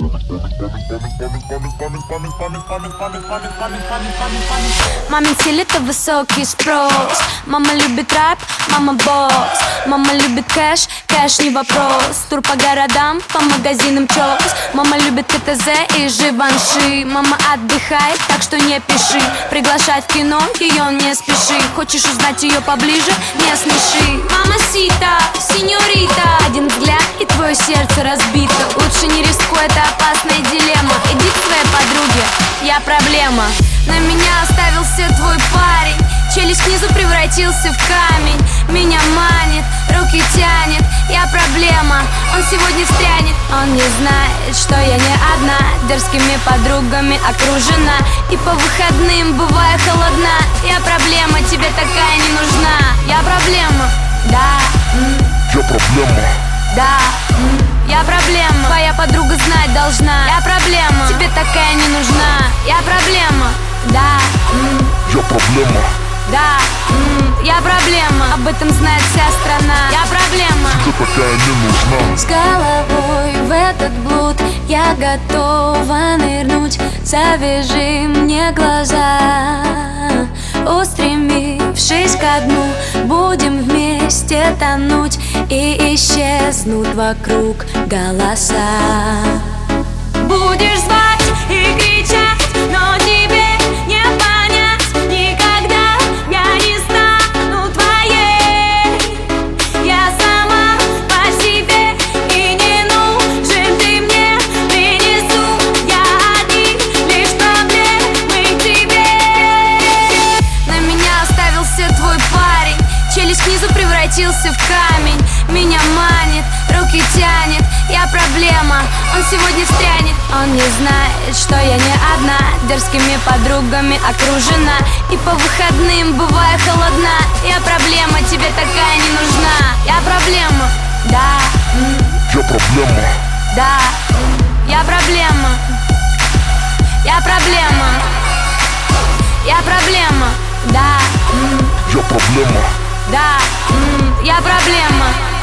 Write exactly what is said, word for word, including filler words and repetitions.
Мамин стиль — это высокий спрос. Мама любит рэп, мама босс. Мама любит кэш, кэш не вопрос. Тур по городам, по магазинам чёс. Мама любит КТЗ и Живанши. Мама отдыхает, так что не пиши. Приглашать в кино, ее не спеши. Хочешь узнать ее поближе, не смеши. Мамасита, сеньорита. Один взгляд и твое сердце разбито. Лучше не рискуй, это опасная дилемма. Иди к своей подруге, я проблема. На меня оставился твой парень. Челюсть снизу превратился в камень. Меня манит, руки тянет, я проблема. Он сегодня встрянет. Он не знает, что я не одна. Дерзкими подругами окружена. И по выходным бываю холодна. Я проблема, тебе такая не нужна. Я проблема, да. Я проблема. Да, я проблема. Твоя подруга знать должна. Я проблема, тебе такая не нужна. Я проблема, да. Я проблема. Да, я проблема. Об этом знает вся страна. Я проблема. Тебе такая не нужна. С головой в этот блуд я готова нырнуть. Завяжи мне глаза. Устремившись ко дну, будем вместе тонуть. И исчезнут вокруг голоса. Будешь звать и кричать, но тебе не понять никогда. Я не стану твоей. Я сама по себе, и не нужен ты мне. Принесу я одни лишь проблемы к тебе. На меня оставился твой парень. Челюсть снизу превратился в камень. Меня манит, руки тянет, я проблема. Он сегодня встрянет. Он не знает, что я не одна. Дерзкими подругами окружена. И по выходным бываю холодна. Я проблема, тебе такая не нужна. Я проблема, да. Я проблема. Да, я проблема. Я проблема. Я проблема, да. Я проблема. Да, я проблема.